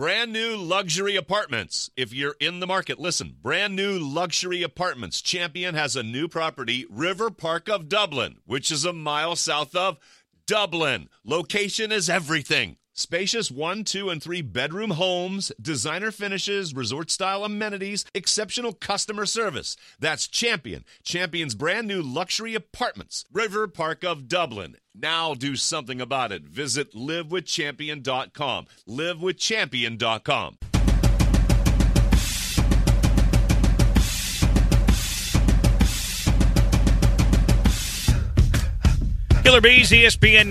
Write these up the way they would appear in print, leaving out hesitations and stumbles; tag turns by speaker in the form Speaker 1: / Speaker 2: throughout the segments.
Speaker 1: Brand new luxury apartments. If you're in the market, listen. Brand new luxury apartments. Champion has a new property, River Park of Dublin, which is a mile south of Dublin. Location is everything. Spacious 1, 2, and 3 bedroom homes, designer finishes, resort-style amenities, exceptional customer service. That's Champion. Champion's brand new luxury apartments, River Park of Dublin. Now do something about it. Visit livewithchampion.com. Livewithchampion.com.
Speaker 2: Killer Bees, ESPN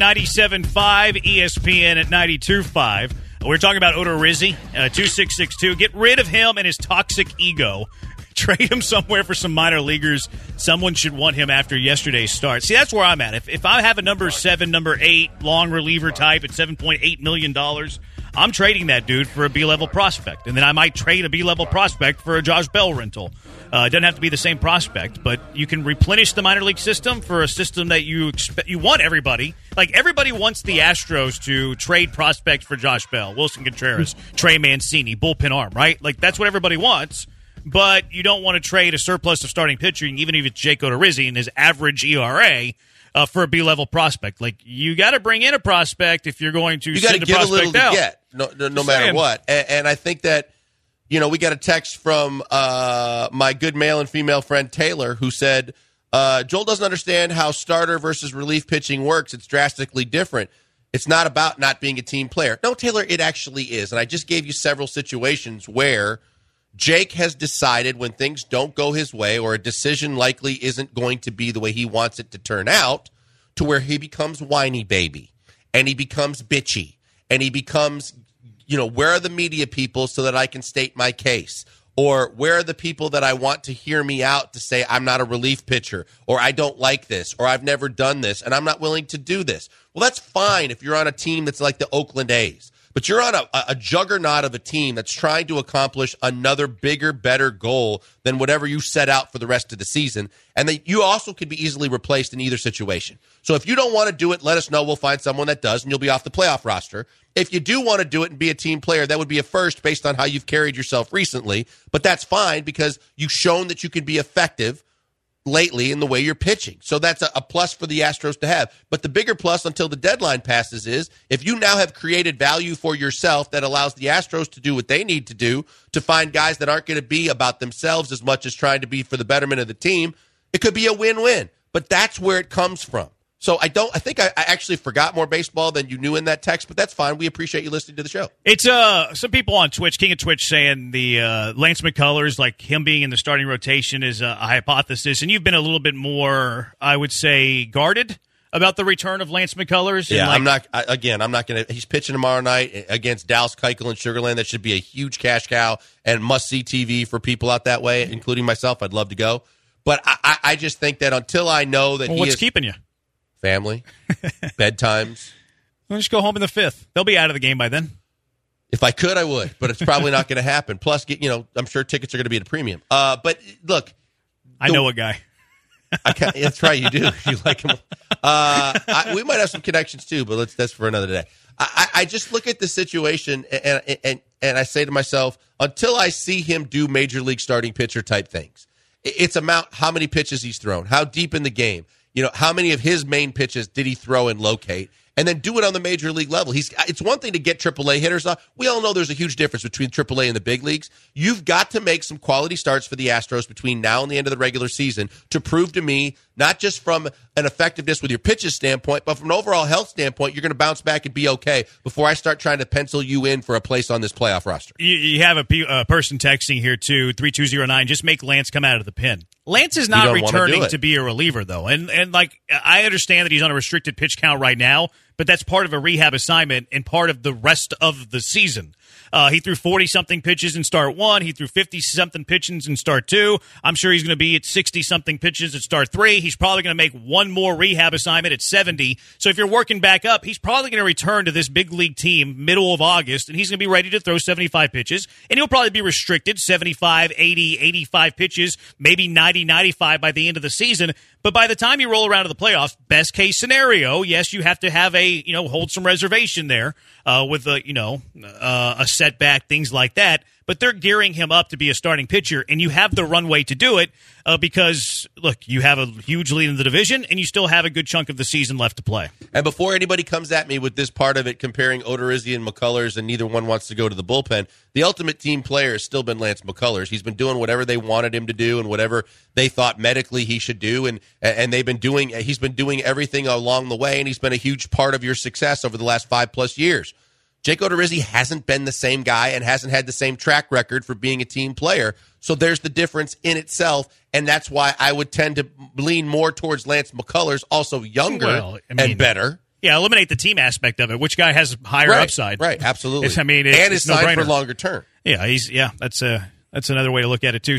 Speaker 2: 97.5, ESPN at 92.5. We're talking about Odorizzi, 2662. Get rid of him and his toxic ego. Trade him somewhere for some minor leaguers. Someone should want him after yesterday's start. See, that's where I'm at. If I have a number 7, number 8, long reliever type at $7.8 million, I'm trading that dude for a B-level prospect. And then I might trade a B-level prospect for a Josh Bell rental. It doesn't have to be the same prospect, but you can replenish the minor league system for a system that you want everybody. Like, everybody wants the Astros to trade prospects for Josh Bell, Wilson Contreras, Trey Mancini, bullpen arm, right? Like, that's what everybody wants, but you don't want to trade a surplus of starting pitching, even if it's Jake Odorizzi and his average ERA, for a B-level prospect. Like, you got to bring in a prospect if you're going to send a prospect out. You got to give a little to
Speaker 3: get, no matter what. And I think that, we got a text from my good male and female friend Taylor, who said, Joel doesn't understand how starter versus relief pitching works. It's drastically different. It's not about not being a team player. No, Taylor, it actually is. And I just gave you several situations where Jake has decided when things don't go his way or a decision likely isn't going to be the way he wants it to turn out, to where he becomes whiny baby and he becomes bitchy and he becomes, where are the media people so that I can state my case? Or where are the people that I want to hear me out to say I'm not a relief pitcher, or I don't like this, or I've never done this, and I'm not willing to do this? Well, that's fine if you're on a team that's like the Oakland A's. But you're on a juggernaut of a team that's trying to accomplish another bigger, better goal than whatever you set out for the rest of the season. And that you also could be easily replaced in either situation. So if you don't want to do it, let us know. We'll find someone that does, and you'll be off the playoff roster. If you do want to do it and be a team player, that would be a first based on how you've carried yourself recently. But that's fine because you've shown that you can be effective lately in the way you're pitching. So that's a plus for the Astros to have. But the bigger plus until the deadline passes is if you now have created value for yourself that allows the Astros to do what they need to do to find guys that aren't going to be about themselves as much as trying to be for the betterment of the team, it could be a win-win. But that's where it comes from. So I think I actually forgot more baseball than you knew in that text, but that's fine. We appreciate you listening to the show.
Speaker 2: It's some people on Twitch, King of Twitch, saying the Lance McCullers, like him being in the starting rotation, is a hypothesis, and you've been a little bit more, I would say, guarded about the return of Lance McCullers.
Speaker 3: Yeah, I'm not going to – he's pitching tomorrow night against Dallas Keuchel in Sugar Land. That should be a huge cash cow and must-see TV for people out that way, including myself. I'd love to go. But I just think that until I know that
Speaker 2: what's keeping you?
Speaker 3: Family, bedtimes.
Speaker 2: We'll just go home in the 5th. They'll be out of the game by then.
Speaker 3: If I could, I would, but it's probably not going to happen. Plus, I'm sure tickets are going to be at a premium. But look,
Speaker 2: I know a guy.
Speaker 3: That's right, you do. You like him. We might have some connections too, but that's for another day. I just look at the situation and I say to myself, until I see him do major league starting pitcher type things, it's about how many pitches he's thrown, how deep in the game. How many of his main pitches did he throw and locate? And then do it on the major league level. It's one thing to get AAA hitters off. We all know there's a huge difference between AAA and the big leagues. You've got to make some quality starts for the Astros between now and the end of the regular season to prove to me, not just from an effectiveness with your pitches standpoint, but from an overall health standpoint, you're going to bounce back and be okay before I start trying to pencil you in for a place on this playoff roster.
Speaker 2: You have a person texting here, too, 3209, just make Lance come out of the pen. Lance is not returning to be a reliever, though. And like, I understand that he's on a restricted pitch count right now, but that's part of a rehab assignment and part of the rest of the season. He threw 40-something pitches in start 1. He threw 50-something pitches in start 2. I'm sure he's going to be at 60-something pitches at start 3. He's probably going to make one more rehab assignment at 70. So if you're working back up, he's probably going to return to this big league team middle of August, and he's going to be ready to throw 75 pitches. And he'll probably be restricted 75, 80, 85 pitches, maybe 90, 95 by the end of the season. But by the time you roll around to the playoffs, best case scenario, yes, you have to have hold some reservation there with a a setback, things like that. But they're gearing him up to be a starting pitcher, and you have the runway to do it because, look, you have a huge lead in the division, and you still have a good chunk of the season left to play.
Speaker 3: And before anybody comes at me with this part of it, comparing Odorizzi and McCullers, and neither one wants to go to the bullpen, the ultimate team player has still been Lance McCullers. He's been doing whatever they wanted him to do and whatever they thought medically he should do, and he's been doing everything along the way, and he's been a huge part of your success over the last 5+ years. Jake Odorizzi hasn't been the same guy and hasn't had the same track record for being a team player. So there's the difference in itself, and that's why I would tend to lean more towards Lance McCullers, also younger and better.
Speaker 2: Yeah, eliminate the team aspect of it. Which guy has higher upside?
Speaker 3: Right, absolutely.
Speaker 2: And
Speaker 3: is signed for longer term.
Speaker 2: Yeah, that's another way to look at it too.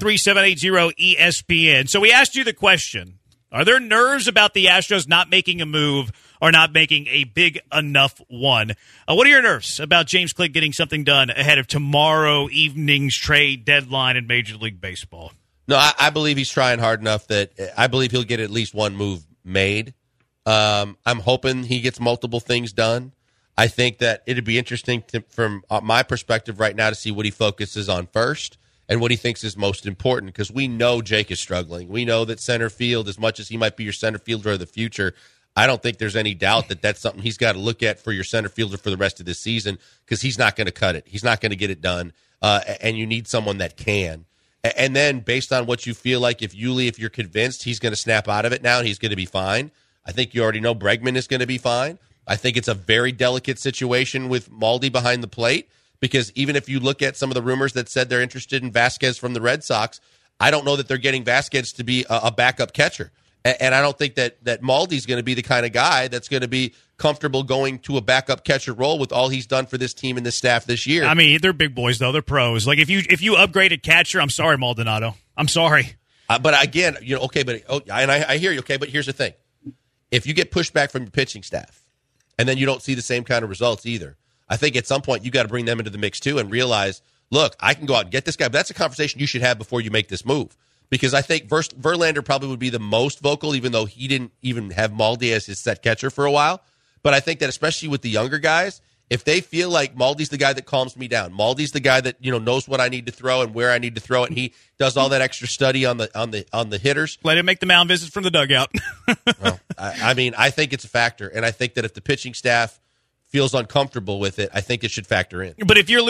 Speaker 2: 713-780-ESPN. So we asked you the question: are there nerves about the Astros not making a move or not making a big enough one? What are your nerves about James Click getting something done ahead of tomorrow evening's trade deadline in Major League Baseball?
Speaker 3: No, I believe he's trying hard enough that I believe he'll get at least one move made. I'm hoping he gets multiple things done. I think that it'd be interesting from my perspective right now to see what he focuses on first and what he thinks is most important, because we know Jake is struggling. We know that center field, as much as he might be your center fielder of the future, I don't think there's any doubt that that's something he's got to look at for your center fielder for the rest of this season, because he's not going to cut it. He's not going to get it done, and you need someone that can. And then based on what you feel like, if you're convinced he's going to snap out of it now and he's going to be fine, I think you already know Bregman is going to be fine. I think it's a very delicate situation with Maldi behind the plate, because even if you look at some of the rumors that said they're interested in Vasquez from the Red Sox, I don't know that they're getting Vasquez to be a backup catcher. And I don't think that Maldi's going to be the kind of guy that's going to be comfortable going to a backup catcher role with all he's done for this team and this staff this year.
Speaker 2: I mean, they're big boys, though. They're pros. Like, if you upgraded catcher, I'm sorry, Maldonado. I'm sorry.
Speaker 3: But again, I hear you, okay, but here's the thing. If you get pushback from your pitching staff and then you don't see the same kind of results either, I think at some point you got to bring them into the mix too and realize, look, I can go out and get this guy. But that's a conversation you should have before you make this move. Because I think Verlander probably would be the most vocal, even though he didn't even have Maldi as his set catcher for a while. But I think that especially with the younger guys, if they feel like Maldi's the guy that calms me down, Maldi's the guy that knows what I need to throw and where I need to throw it, and he does all that extra study on the hitters.
Speaker 2: Let him make the mound visits from the dugout.
Speaker 3: Well, I think it's a factor, and I think that if the pitching staff feels uncomfortable with it, I think it should factor in.
Speaker 2: But if you're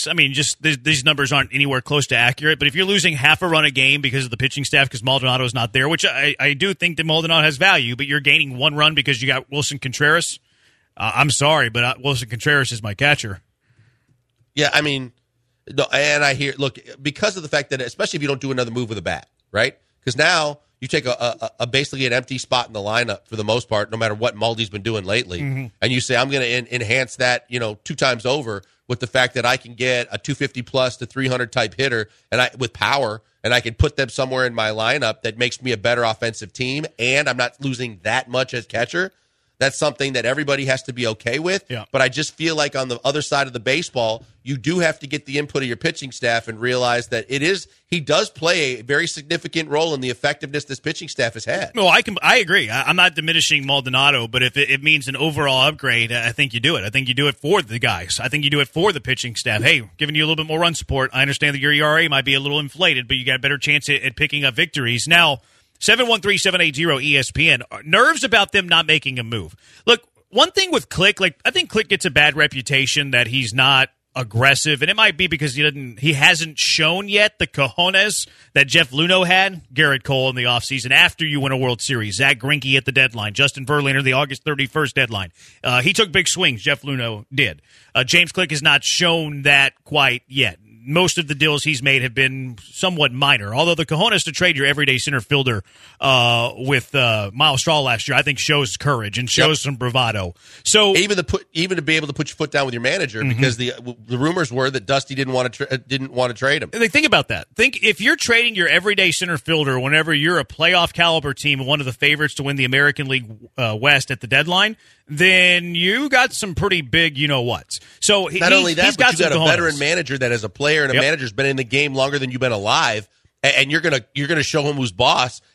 Speaker 2: these numbers aren't anywhere close to accurate, but if you're losing half a run a game because of the pitching staff, because Maldonado is not there, which I do think that Maldonado has value, but you're gaining one run because you got Wilson Contreras, I'm sorry, but Wilson Contreras is my catcher.
Speaker 3: Yeah, I mean, no, and I hear, look, because of the fact that, especially if you don't do another move with a bat, right? Because now you take a basically an empty spot in the lineup for the most part, no matter what Maldi's been doing lately, and you say, I'm going to enhance that, 2 times over with the fact that I can get a 250 plus to 300 type hitter with power, and I can put them somewhere in my lineup that makes me a better offensive team, and I'm not losing that much as catcher. That's something that everybody has to be okay with.
Speaker 2: Yeah.
Speaker 3: But I just feel like on the other side of the baseball, you do have to get the input of your pitching staff and realize that he does play a very significant role in the effectiveness this pitching staff has had.
Speaker 2: Well, I agree. I'm not diminishing Maldonado, but if it means an overall upgrade, I think you do it. I think you do it for the guys. I think you do it for the pitching staff. Hey, giving you a little bit more run support. I understand that your ERA might be a little inflated, but you got a better chance at picking up victories. Now, 713-780-ESPN. Nerves about them not making a move. Look, one thing with Click, I think Click gets a bad reputation that he's not aggressive, and it might be because he hasn't shown yet the cojones that Jeff Luhnow had, Garrett Cole in the offseason after you win a World Series, Zach Greinke at the deadline, Justin Verlander the August 31st deadline. He took big swings, Jeff Luhnow did. James Click has not shown that quite yet. Most of the deals he's made have been somewhat minor, although the cojones to trade your everyday center fielder with Miles Straw last year, I think shows courage and shows some bravado. So
Speaker 3: even to be able to put your foot down with your manager, because the rumors were that Dusty didn't want to trade him.
Speaker 2: Think about that. Think if you're trading your everyday center fielder whenever you're a playoff caliber team and one of the favorites to win the American League West at the deadline, then you got some pretty big you-know-whats. So
Speaker 3: not only that, but you got a veteran
Speaker 2: cojones.
Speaker 3: manager that as a player and a manager's been in the game longer than you've been alive, and you're gonna show him who's boss,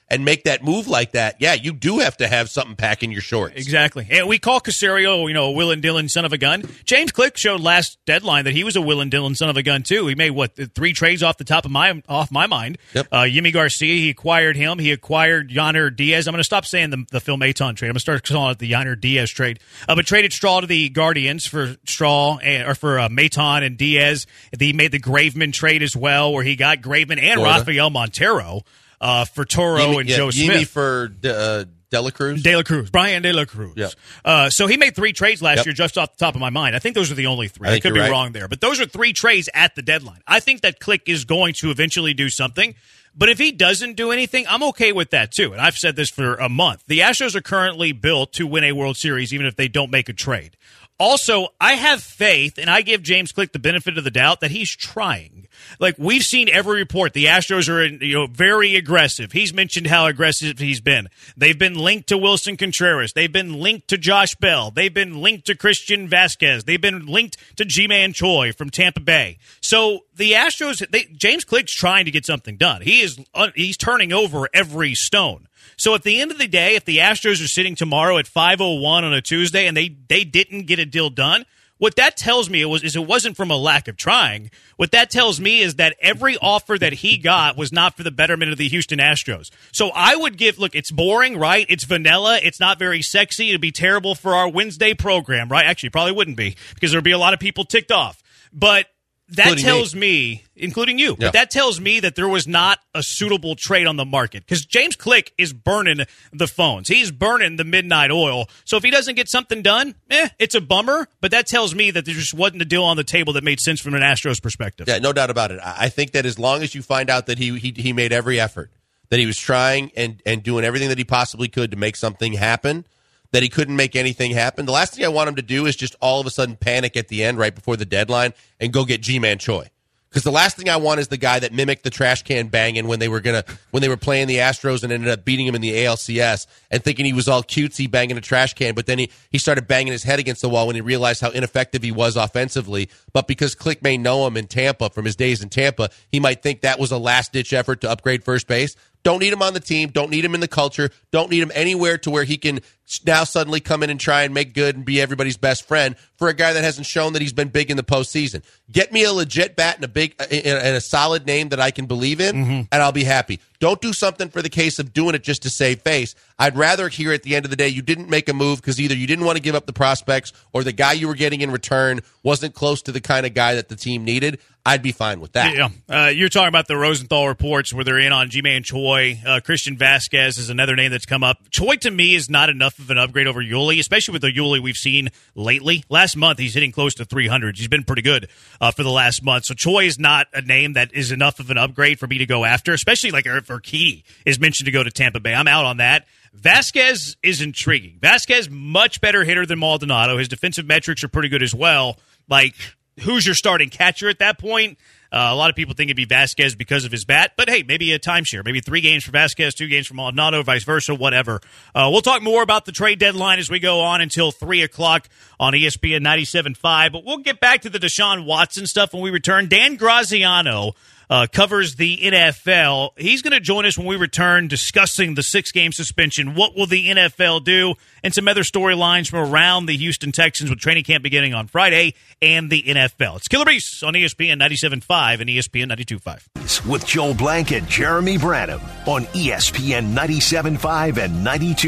Speaker 3: and make that move like that, yeah, you do have to have something packing your shorts.
Speaker 2: Exactly. And we call Caserio, a Will and Dillon son of a gun. James Click showed last deadline that he was a Will and Dillon son of a gun too. He made 3 trades off the top of my mind.
Speaker 3: Yep.
Speaker 2: Yimi Garcia, he acquired him. He acquired Yonder Diaz. I'm going to stop saying the Phil Maton trade. I'm going to start calling it the Yonder Diaz trade. But traded Straw to the Guardians for Straw for Maton and Diaz. He made the Graveman trade as well, where he got Graveman and Rafael Montero for Toro and Joe Smith.
Speaker 3: Yimi for De La Cruz?
Speaker 2: Brian De La Cruz.
Speaker 3: Yep.
Speaker 2: So he made 3 trades last year just off the top of my mind. I think those are the only 3. I could be wrong there. But those are 3 trades at the deadline. I think that Click is going to eventually do something. But if he doesn't do anything, I'm okay with that too. And I've said this for a month. The Astros are currently built to win a World Series even if they don't make a trade. Also, I have faith, and I give James Click the benefit of the doubt that he's trying. Like, we've seen every report. The Astros are very aggressive. He's mentioned how aggressive he's been. They've been linked to Wilson Contreras. They've been linked to Josh Bell. They've been linked to Christian Vasquez. They've been linked to Ji-Man Choi from Tampa Bay. So the Astros, James Click's trying to get something done. He's turning over every stone. So at the end of the day, if the Astros are sitting tomorrow at 5:01 on a Tuesday and they didn't get a deal done, what that tells me is it wasn't from a lack of trying. What that tells me is that every offer that he got was not for the betterment of the Houston Astros. So I would look, it's boring, right? It's vanilla. It's not very sexy. It'd be terrible for our Wednesday program, right? Actually, probably wouldn't be because there'd be a lot of people ticked off. But that tells me, including you, but that tells me that there was not a suitable trade on the market because James Click is burning the phones. He's burning the midnight oil. So if he doesn't get something done, it's a bummer, but that tells me that there just wasn't a deal on the table that made sense from an Astros perspective.
Speaker 3: Yeah, no doubt about it. I think that as long as you find out that he made every effort, that he was trying and doing everything that he possibly could to make something happen, that he couldn't make anything happen. The last thing I want him to do is just all of a sudden panic at the end right before the deadline and go get Ji-Man Choi. Because the last thing I want is the guy that mimicked the trash can banging when they were playing the Astros and ended up beating him in the ALCS and thinking he was all cutesy banging a trash can, but then he started banging his head against the wall when he realized how ineffective he was offensively. But because Click may know him in Tampa from his days in Tampa, he might think that was a last-ditch effort to upgrade first base. Don't need him on the team. Don't need him in the culture. Don't need him anywhere to where he can now suddenly come in and try and make good and be everybody's best friend for a guy that hasn't shown that he's been big in the postseason. Get me a legit bat and a solid name that I can believe in, and I'll be happy. Don't do something for the case of doing it just to save face. I'd rather hear at the end of the day you didn't make a move because either you didn't want to give up the prospects or the guy you were getting in return wasn't close to the kind of guy that the team needed. I'd be fine with that.
Speaker 2: Yeah. You're talking about the Rosenthal reports where they're in on Ji-Man Choi. Christian Vasquez is another name that's come up. Choi, to me, is not enough of an upgrade over Yuli, especially with the Yuli we've seen lately. Last month, he's hitting close to 300. He's been pretty good for the last month. So Choi is not a name that is enough of an upgrade for me to go after, especially like if Urquidy is mentioned to go to Tampa Bay. I'm out on that. Vasquez is intriguing. Vasquez, much better hitter than Maldonado. His defensive metrics are pretty good as well. Like, who's your starting catcher at that point? A lot of people think it'd be Vasquez because of his bat, but hey, maybe a timeshare. Maybe 3 games for Vasquez, 2 games for Maldonado, vice versa, whatever. We'll talk more about the trade deadline as we go on until 3 o'clock on ESPN 97.5, but we'll get back to the Deshaun Watson stuff when we return. Dan Graziano covers the NFL. He's going to join us when we return discussing the 6-game suspension. What will the NFL do? And some other storylines from around the Houston Texans with training camp beginning on Friday and the NFL. It's Killer Beast on ESPN 97.5 and ESPN 92.5.
Speaker 4: With Joel Blank and Jeremy Branham on ESPN 97.5 and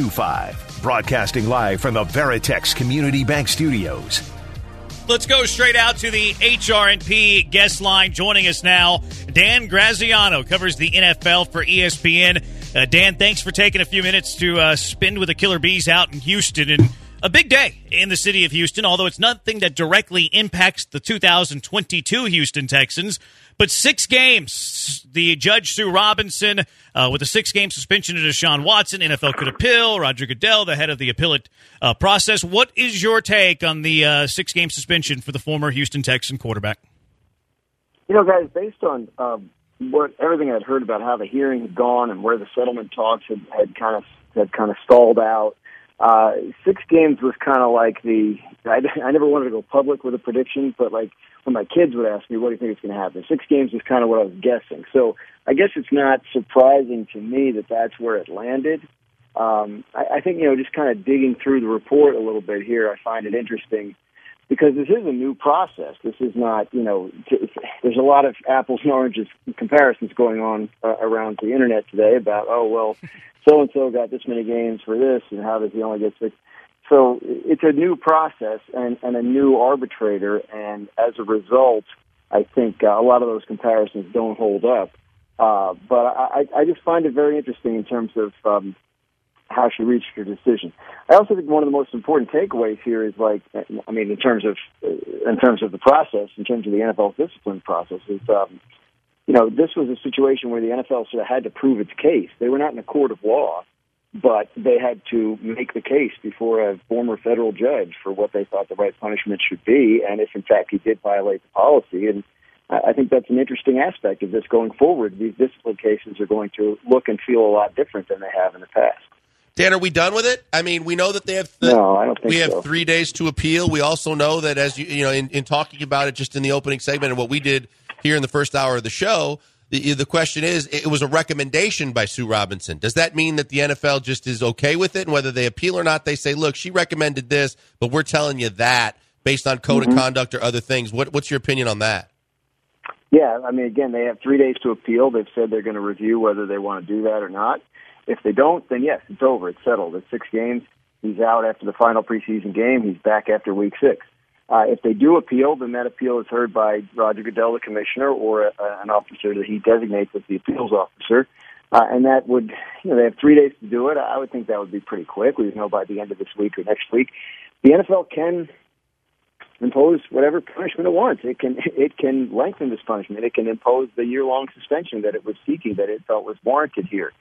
Speaker 4: 92.5. Broadcasting live from the Veritex Community Bank Studios.
Speaker 2: Let's go straight out to the HR&P guest line. Joining us now, Dan Graziano, covers the NFL for ESPN. Dan, thanks for taking a few minutes to spend with the Killer Bees out in Houston. And a big day in the city of Houston, although it's nothing that directly impacts the 2022 Houston Texans. But 6 games, the Judge Sue Robinson with a 6-game suspension to Deshaun Watson. NFL could appeal. Roger Goodell, the head of the appellate process. What is your take on the 6-game suspension for the former Houston Texan quarterback?
Speaker 5: You know, guys, based on everything I'd heard about how the hearing had gone and where the settlement talks had kind of stalled out, 6 games was kind of like I never wanted to go public with a prediction, but like when my kids would ask me, what do you think is going to happen? 6 games was kind of what I was guessing. So I guess it's not surprising to me that that's where it landed. I think, just kind of digging through the report a little bit here, I find it interesting because this is a new process. This is not, there's a lot of apples and oranges comparisons going on around the internet today about, so-and-so got this many games for this, and how does he only get 6? So it's a new process and a new arbitrator, and as a result, I think a lot of those comparisons don't hold up. But I just find it very interesting in terms of how she reached her decision. I also think one of the most important takeaways here is in terms of the process, in terms of the NFL discipline process, is this was a situation where the NFL sort of had to prove its case. They were not in a court of law, but they had to make the case before a former federal judge for what they thought the right punishment should be, and if in fact he did violate the policy. And I think that's an interesting aspect of this going forward. These discipline cases are going to look and feel a lot different than they have in the past.
Speaker 3: Dan, are we done with it? I mean, we know that they have.
Speaker 5: No, I don't think so.
Speaker 3: We have 3 days to appeal. We also know that, as in talking about it just in the opening segment and what we did here in the first hour of the show, the question is, it was a recommendation by Sue Robinson. Does that mean that the NFL just is okay with it, and whether they appeal or not, they say, look, she recommended this, but we're telling you that based on code of conduct or other things? What's your opinion on that?
Speaker 5: Yeah, I mean, again, they have 3 days to appeal. They've said they're going to review whether they want to do that or not. If they don't, then yes, it's over. It's settled. It's 6 games. He's out after the final preseason game. He's back after week 6. If they do appeal, then that appeal is heard by Roger Goodell, the commissioner, or an officer that he designates as the appeals officer. And that would, they have 3 days to do it. I would think that would be pretty quick. We would know by the end of this week or next week. The NFL can impose whatever punishment it wants. It can lengthen this punishment. It can impose the year-long suspension that it was seeking, that it felt was warranted here.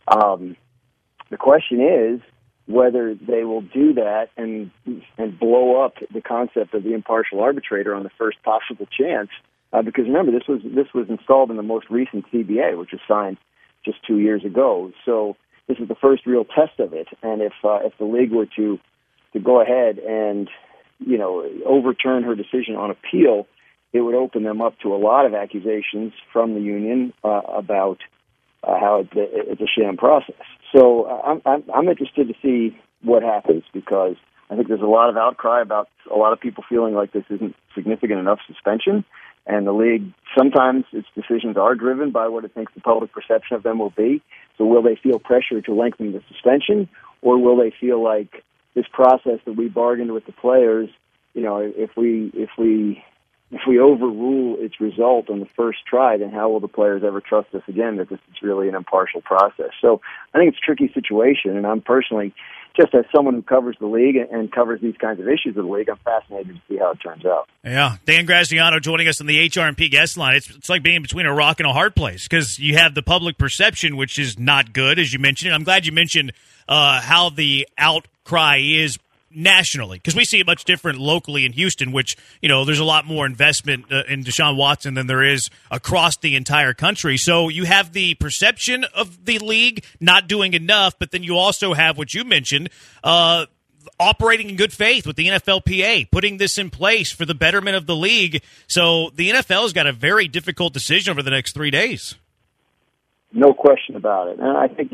Speaker 5: The question is whether they will do that and blow up the concept of the impartial arbitrator on the first possible chance. Because remember, this was installed in the most recent CBA, which was signed just 2 years ago. So this is the first real test of it. And if the league were to go ahead and overturn her decision on appeal, it would open them up to a lot of accusations from the union about how it's a sham process. So I'm interested to see what happens, because I think there's a lot of outcry about a lot of people feeling like this isn't significant enough suspension, and the league, sometimes its decisions are driven by what it thinks the public perception of them will be. So will they feel pressure to lengthen the suspension, or will they feel like this process that we bargained with the players, if we overrule its result on the first try, then how will the players ever trust us again that this is really an impartial process? So I think it's a tricky situation, and I'm personally, just as someone who covers the league and covers these kinds of issues of the league, I'm fascinated to see how it turns out.
Speaker 2: Yeah, Dan Graziano joining us on the HRMP guest line. It's like being between a rock and a hard place, because you have the public perception, which is not good, as you mentioned. I'm glad you mentioned how the outcry is nationally, because we see it much different locally in Houston, which, there's a lot more investment in Deshaun Watson than there is across the entire country. So you have the perception of the league not doing enough, but then you also have what you mentioned, operating in good faith with the NFLPA, putting this in place for the betterment of the league. So the NFL's got a very difficult decision over the next 3 days.
Speaker 5: No question about it. And I think,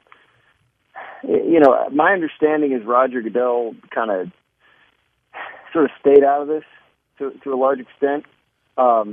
Speaker 5: my understanding is Roger Goodell kind of sort of stayed out of this to a large extent. I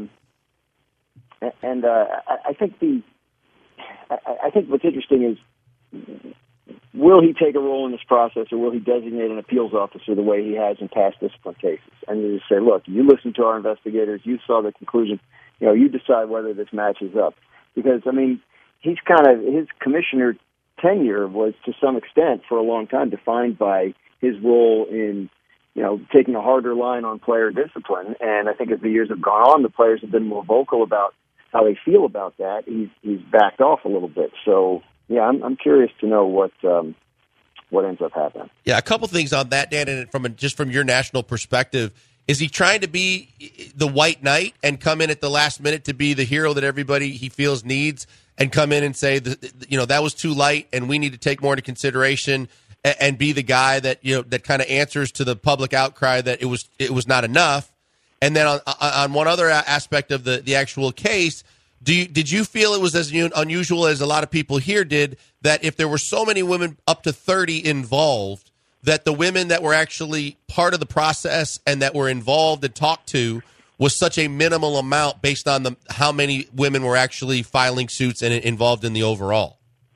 Speaker 5: think what's interesting is, will he take a role in this process, or will he designate an appeals officer the way he has in past discipline cases? And you just say, look, you listen to our investigators, you saw the conclusion, you decide whether this matches up. Because, his commissioner tenure was, to some extent, for a long time, defined by his role in, taking a harder line on player discipline. And I think as the years have gone on, the players have been more vocal about how they feel about that. He's backed off a little bit. So, yeah, I'm curious to know what ends up happening. Yeah,
Speaker 3: a couple things on that, Dan, and from your national perspective. Is he trying to be the white knight and come in at the last minute to be the hero that everybody he feels needs, and come in and say, that was too light and we need to take more into consideration, and be the guy that that kind of answers to the public outcry that it was not enough. And then on one other aspect of the actual case, did you feel it was as unusual as a lot of people here did, that if there were so many women, up to 30 involved, that the women that were actually part of the process and that were involved and talked to was such a minimal amount based on how many women were actually filing suits and involved in the overall?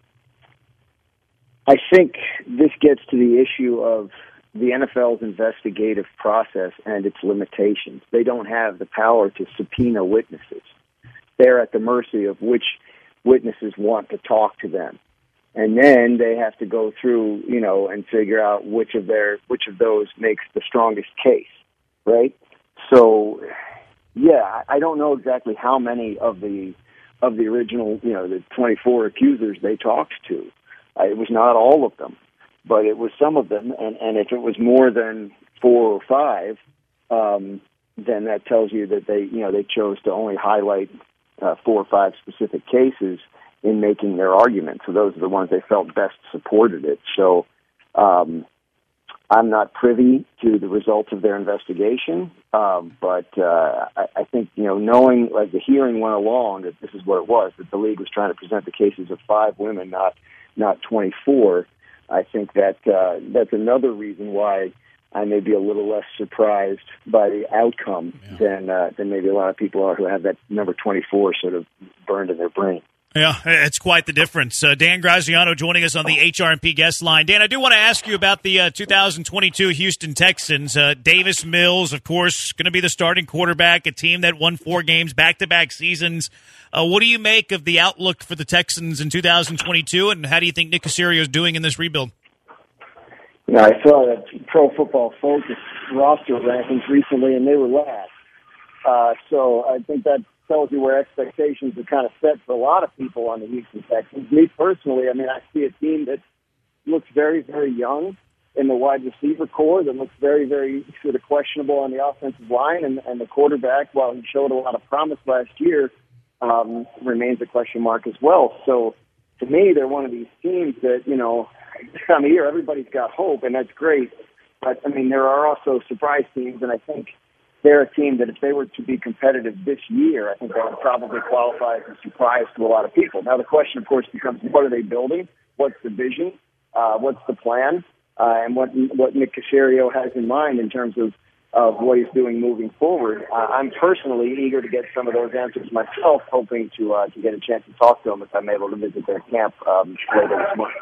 Speaker 5: I think this gets to the issue of the NFL's investigative process and its limitations. They don't have the power to subpoena witnesses. They're at the mercy of which witnesses want to talk to them. And then they have to go through, and figure out which of those makes the strongest case, right? So, yeah, I don't know exactly how many of the original, the 24 accusers they talked to. It was not all of them, but it was some of them. And if it was more than 4 or 5, then that tells you that they chose to only highlight 4 or 5 specific cases in making their argument. So those are the ones they felt best supported it. So I'm not privy to the results of their investigation, but I think, knowing as the hearing went along that this is what it was, that the league was trying to present the cases of 5 women, not 24, I think that that's another reason why I may be a little less surprised by the outcome than maybe a lot of people are who have that number 24 sort of burned in their brain.
Speaker 2: Yeah, it's quite the difference. Dan Graziano joining us on the HRP guest line. Dan, I do want to ask you about the 2022 Houston Texans. Davis Mills, of course, going to be the starting quarterback, a team that won 4 games, back-to-back seasons. What do you make of the outlook for the Texans in 2022, and how do you think Nick Caserio is doing in this rebuild?
Speaker 5: I saw that Pro Football Focus roster rankings recently, and they were last. So I think that tells you where expectations are kind of set for a lot of people on the Houston Texans. Me personally, I see a team that looks very, very young in the wide receiver core, that looks very, very sort of questionable on the offensive line, and the quarterback, while he showed a lot of promise last year, remains a question mark as well. So to me, they're one of these teams that, this time of year, everybody's got hope, and that's great. But, there are also surprise teams, and I think they're a team that if they were to be competitive this year, I think they would probably qualify as a surprise to a lot of people. Now, the question, of course, becomes, what are they building? What's the vision? What's the plan? And what Nick Caserio has in mind in terms of what he's doing moving forward. I'm personally eager to get some of those answers myself, hoping to get a chance to talk to them if I'm able to visit their camp later this month.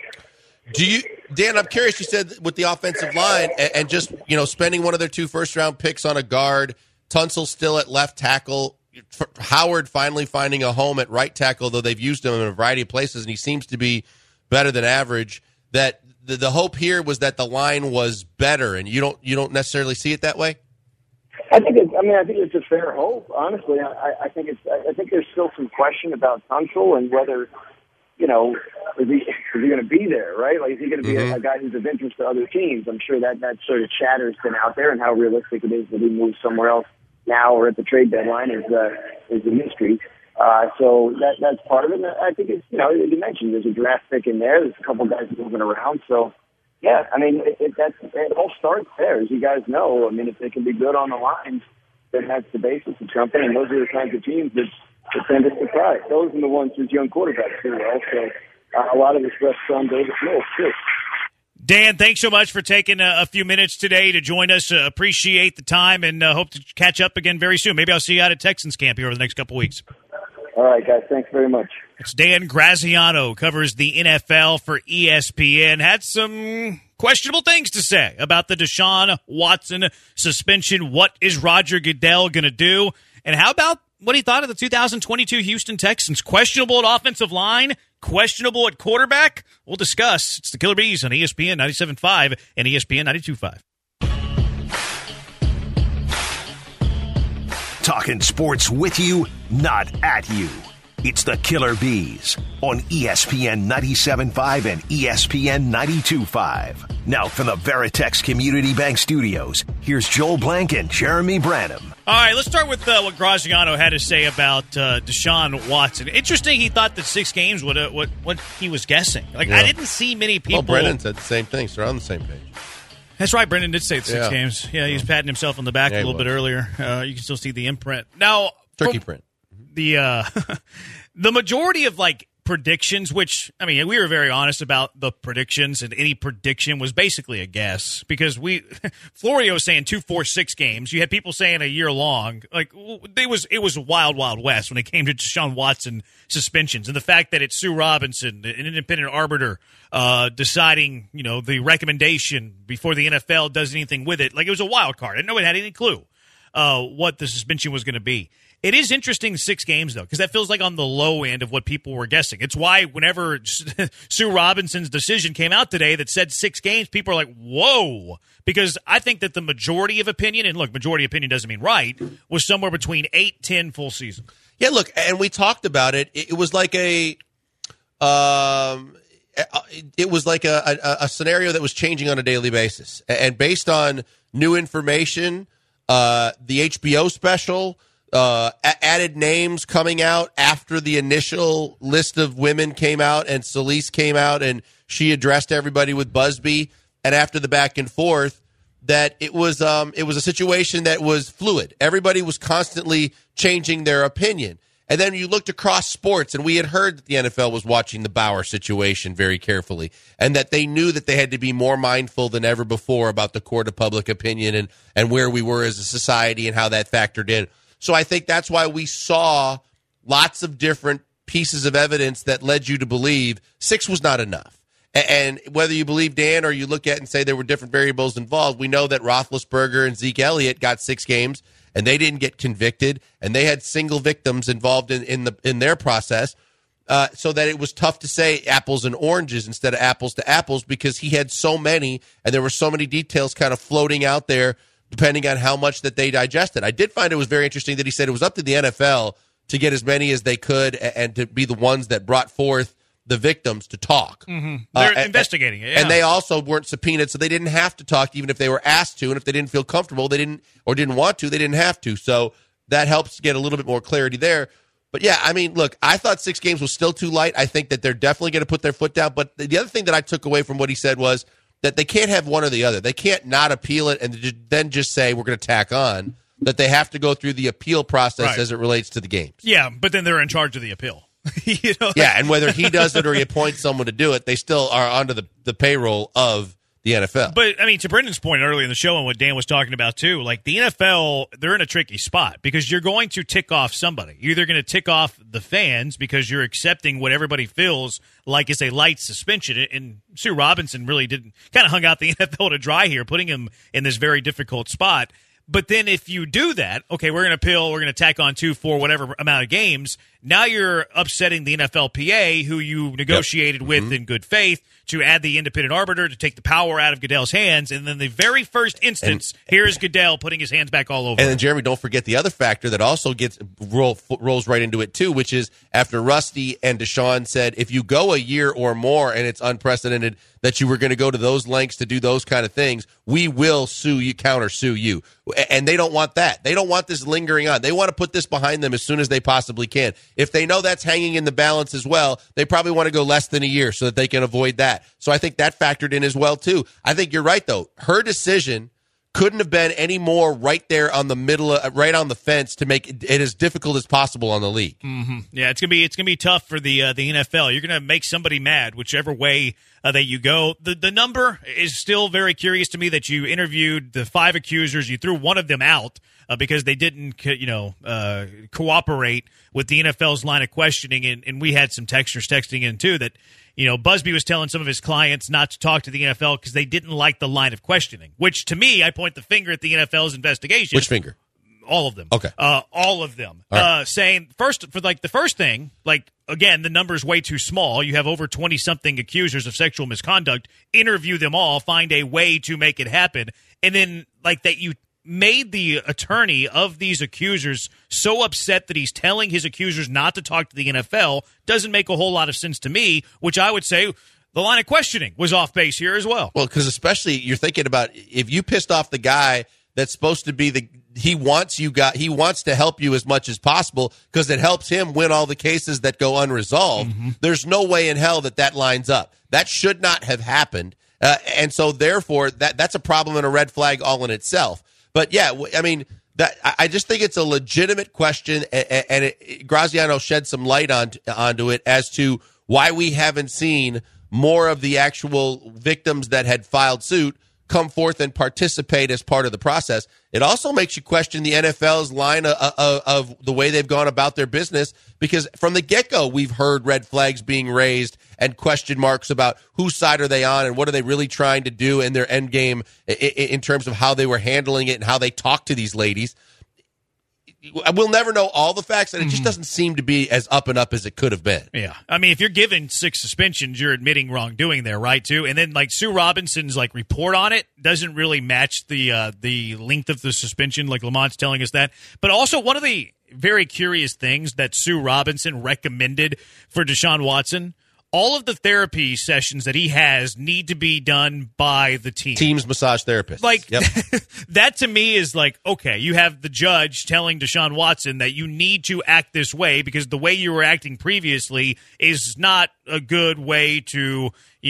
Speaker 3: Dan, I'm curious, you said with the offensive line and just, spending one of their 2 first-round picks on a guard, Tunsil still at left tackle, Howard finally finding a home at right tackle, though they've used him in a variety of places, and he seems to be better than average, that the hope here was that the line was better, and you don't necessarily see it that way?
Speaker 5: I think it's a fair hope, honestly. I think there's still some question about Tunsil and whether, is he going to be there, right? Like, is he going to be a guy who's of interest to other teams? I'm sure that sort of chatter's been out there, and how realistic it is that he moves somewhere else now or at the trade deadline is a mystery. So that's part of it. And I think it's, as you mentioned, there's a draft pick in there. There's a couple guys moving around. So, yeah, it all starts there, as you guys know. If they can be good on the lines, then that's the basis of something, and those are the kinds of teams that tend to surprise. Those are the ones whose young quarterbacks do well. So a lot of this rests on Davis Mills, too.
Speaker 2: Dan, thanks so much for taking a few minutes today to join us. Appreciate the time, and hope to catch up again very soon. Maybe I'll see you out at Texans camp here over the next couple weeks.
Speaker 5: All right, guys. Thanks very much.
Speaker 2: It's Dan Graziano, covers the NFL for ESPN. Had some questionable things to say about the Deshaun Watson suspension. What is Roger Goodell going to do? And how about what he thought of the 2022 Houston Texans? Questionable at offensive line, questionable at quarterback. We'll discuss. It's the Killer Bees on ESPN 97.5 and ESPN 92.5.
Speaker 4: Talking sports with you, not at you. It's the Killer Bees on ESPN 97.5 and ESPN 92.5. Now from the Veritex Community Bank Studios, here's Joel Blank and Jeremy Branham.
Speaker 2: All right, let's start with what Graziano had to say about Deshaun Watson. Interesting, he thought that 6 games what he was guessing. Like, yeah. I didn't see many people.
Speaker 3: Well, Brendan said the same thing, so they're on the same page.
Speaker 2: That's right, Brendan did say it's 6 games. Yeah, he was patting himself on the back a little bit earlier. You can still see the imprint. Now,
Speaker 3: turkey print.
Speaker 2: The majority of, like, predictions, which, I mean, we were very honest about the predictions, and any prediction was basically a guess because Florio was saying 2, 4, 6 games. You had people saying a year long. Like, it was wild, wild west when it came to Deshaun Watson suspensions. And the fact that it's Sue Robinson, an independent arbiter, deciding, the recommendation before the NFL does anything with it. Like, it was a wild card. I didn't know it had any clue what the suspension was going to be. It is interesting 6 games, though, because that feels like on the low end of what people were guessing. It's why whenever Sue Robinson's decision came out today that said 6 games, people are like, whoa. Because I think that the majority of opinion, and look, majority opinion doesn't mean right, was somewhere between 8, 10 full season.
Speaker 3: Yeah, look, and we talked about it. It was like a scenario that was changing on a daily basis. And based on new information, the HBO special, added names coming out after the initial list of women came out and Celeste came out and she addressed everybody with Busby, and after the back and forth, that it was a situation that was fluid. Everybody was constantly changing their opinion. And then you looked across sports, and we had heard that the NFL was watching the Bauer situation very carefully, and that they knew that they had to be more mindful than ever before about the court of public opinion and where we were as a society and how that factored in. So I think that's why we saw lots of different pieces of evidence that led you to believe 6 was not enough. And whether you believe Dan or you look at it and say there were different variables involved, we know that Roethlisberger and Zeke Elliott got 6 games, and they didn't get convicted, and they had single victims involved in their process, so that it was tough to say apples and oranges instead of apples to apples because he had so many, and there were so many details kind of floating out there depending on how much that they digested. I did find it was very interesting that he said it was up to the NFL to get as many as they could and to be the ones that brought forth the victims to talk.
Speaker 2: Mm-hmm. They're investigating it, yeah.
Speaker 3: And they also weren't subpoenaed, so they didn't have to talk even if they were asked to, and if they didn't feel comfortable, they didn't want to, they didn't have to. So that helps get a little bit more clarity there. But yeah, I mean, look, I thought 6 games was still too light. I think that they're definitely going to put their foot down. But the other thing that I took away from what he said was that they can't have one or the other. They can't not appeal it and then just say we're going to tack on. That they have to go through the appeal process as it relates to the games.
Speaker 2: Yeah, but then they're in charge of the appeal.
Speaker 3: Yeah, and whether he does it or he appoints someone to do it, they still are under the payroll of the NFL.
Speaker 2: But, I mean, to Brendan's point earlier in the show and what Dan was talking about, too, like the NFL, they're in a tricky spot because you're going to tick off somebody. You're either going to tick off the fans because you're accepting what everybody feels like is a light suspension. And Sue Robinson really didn't kind of hung out the NFL to dry here, putting him in this very difficult spot. But then if you do that, okay, we're going to appeal, we're going to tack on 2 for whatever amount of games. Now you're upsetting the NFLPA, who you negotiated with in good faith, to add the independent arbiter to take the power out of Goodell's hands. And then the very first instance, here's Goodell putting his hands back all over.
Speaker 3: And then, Jeremy, don't forget the other factor that also rolls right into it, too, which is after Rusty and Deshaun said, if you go a year or more and it's unprecedented that you were going to go to those lengths to do those kind of things, we will sue you, countersue you. And they don't want that. They don't want this lingering on. They want to put this behind them as soon as they possibly can. If they know that's hanging in the balance as well, they probably want to go less than a year so that they can avoid that. So I think that factored in as well, too. I think you're right, though. Her decision couldn't have been any more right there on the middle, right on the fence to make it as difficult as possible on the league.
Speaker 2: Mm-hmm. Yeah, it's gonna be tough for the NFL. You're gonna make somebody mad, whichever way that you go. The number is still very curious to me that you interviewed the 5 accusers. You threw one of them out because they didn't, cooperate with the NFL's line of questioning, and we had some texters texting in too that. Busby was telling some of his clients not to talk to the NFL because they didn't like the line of questioning, which to me, I point the finger at the NFL's investigation.
Speaker 3: Which finger?
Speaker 2: All of them.
Speaker 3: Okay.
Speaker 2: All of them.
Speaker 3: Right.
Speaker 2: Saying, the first thing, again, the number's way too small. You have over 20-something accusers of sexual misconduct. Interview them all. Find a way to make it happen. And then, that you made the attorney of these accusers so upset that he's telling his accusers not to talk to the NFL doesn't make a whole lot of sense to me, which I would say the line of questioning was off base here as well.
Speaker 3: Well, because especially you're thinking about if you pissed off the guy that's supposed to be he wants to help you as much as possible because it helps him win all the cases that go unresolved. Mm-hmm. There's no way in hell that lines up. That should not have happened. And so therefore that's a problem and a red flag all in itself. But yeah, I mean, I just think it's a legitimate question, and Graziano shed some light onto it as to why we haven't seen more of the actual victims that had filed suit come forth and participate as part of the process. It also makes you question the NFL's line of the way they've gone about their business, because from the get-go, we've heard red flags being raised and question marks about whose side are they on and what are they really trying to do in their end game in terms of how they were handling it and how they talk to these ladies. We'll never know all the facts, and it just doesn't seem to be as up and up as it could have been.
Speaker 2: Yeah. I mean, if you're given 6 suspensions, you're admitting wrongdoing there, right, too? And then, like, Sue Robinson's, like, report on it doesn't really match the length of the suspension, like Lamont's telling us that. But also, one of the very curious things that Sue Robinson recommended for Deshaun Watson, all of the therapy sessions that he has need to be done by the team.
Speaker 3: Team's massage therapist.
Speaker 2: Like, yep. That to me is like, okay, you have the judge telling Deshaun Watson that you need to act this way because the way you were acting previously is not a good way to,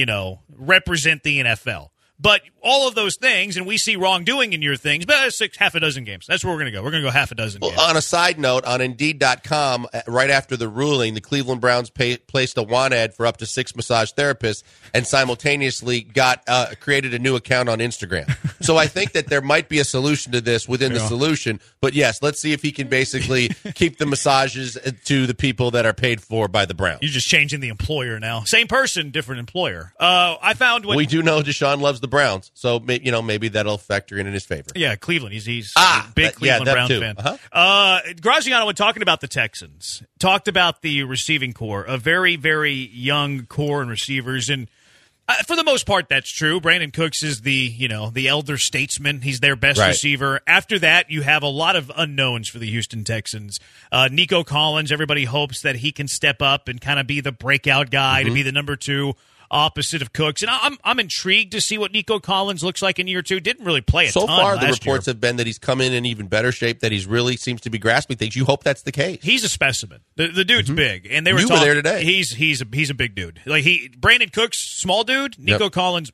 Speaker 2: represent the NFL. But all of those things, and we see wrongdoing in your things, but half a dozen games. That's where we're going to go. We're going to go half a dozen games.
Speaker 3: On a side note, on Indeed.com, right after the ruling, the Cleveland Browns placed a want ad for up to 6 massage therapists and simultaneously created a new account on Instagram. So I think that there might be a solution to this within the solution. But yes, let's see if he can basically keep the massages to the people that are paid for by the Browns.
Speaker 2: You're just changing the employer now. Same person, different employer. I found we
Speaker 3: do know Deshaun loves the Browns, so maybe that'll factor in his favor.
Speaker 2: Yeah, Cleveland. He's a big Cleveland Browns fan. Uh-huh. Graziano, when talking about the Texans, talked about the receiving core, a very, very young core and receivers, and for the most part, that's true. Brandon Cooks is the elder statesman. He's their best receiver. After that, you have a lot of unknowns for the Houston Texans. Nico Collins, everybody hopes that he can step up and kind of be the breakout guy to be the number 2 opposite of Cooks. And I'm intrigued to see what Nico Collins looks like in year 2. Didn't really play a ton
Speaker 3: so far,
Speaker 2: last
Speaker 3: the reports have been that he's come in even better shape, that he's really seems to be grasping things. You hope that's the case.
Speaker 2: He's a specimen. The dude's big. And they were
Speaker 3: you were there today.
Speaker 2: He's a big dude. Like Brandon Cooks, small dude. Nico Collins,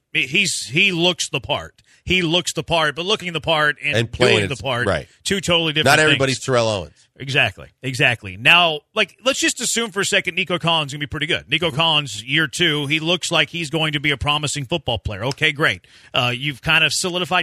Speaker 2: he looks the part. He looks the part, but looking the part and doing the part, two totally different things.
Speaker 3: Not everybody's Terrell Owens.
Speaker 2: Exactly. Now, let's just assume for a second Nico Collins is going to be pretty good. Nico Collins, year 2, he looks like he's going to be a promising football player. Okay, great. You've kind of solidified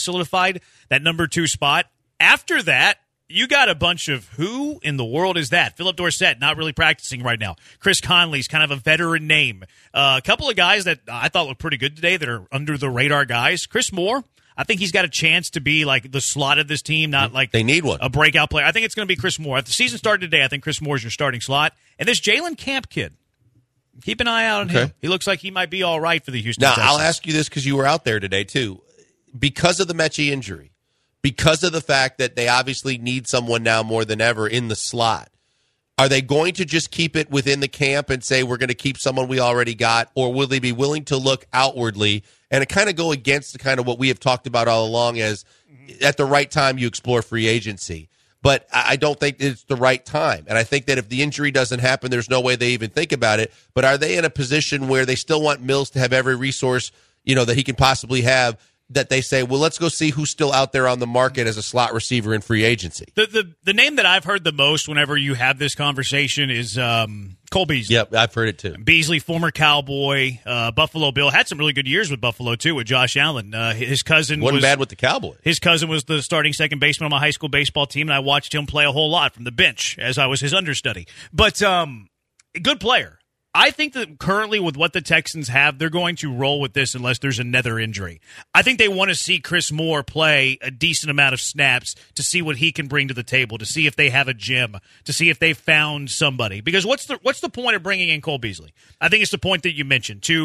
Speaker 2: that number 2 spot. After that, you got a bunch of who in the world is that? Philip Dorsett, not really practicing right now. Chris Conley's kind of a veteran name. A couple of guys that I thought looked pretty good today that are under the radar guys. Chris Moore, I think he's got a chance to be like the slot of this team, not like
Speaker 3: they need one.
Speaker 2: A breakout player. I think it's going to be Chris Moore. If the season started today, I think Chris Moore's your starting slot. And this Jalen Camp kid, keep an eye out on him. He looks like he might be all right for the Houston Texans.
Speaker 3: Now, I'll ask you this because you were out there today too. Because of the Mechie injury, because of the fact that they obviously need someone now more than ever in the slot, are they going to just keep it within the camp and say we're going to keep someone we already got, or will they be willing to look outwardly and kind of go against the kind of what we have talked about all along as at the right time you explore free agency? But I don't think it's the right time. And I think that if the injury doesn't happen, there's no way they even think about it. But are they in a position where they still want Mills to have every resource, that he can possibly have, that they say, well, let's go see who's still out there on the market as a slot receiver in free agency?
Speaker 2: The name that I've heard the most whenever you have this conversation is Cole Beasley.
Speaker 3: Yep, I've heard it too.
Speaker 2: Beasley, former Cowboy, Buffalo Bill, had some really good years with Buffalo too, with Josh Allen. His cousin
Speaker 3: wasn't bad with the Cowboys.
Speaker 2: His cousin was the starting second baseman on my high school baseball team, and I watched him play a whole lot from the bench as I was his understudy. But good player. I think that currently with what the Texans have, they're going to roll with this unless there's another injury. I think they want to see Chris Moore play a decent amount of snaps to see what he can bring to the table, to see if they have a gem, to see if they found somebody. Because what's the point of bringing in Cole Beasley? I think it's the point that you mentioned, to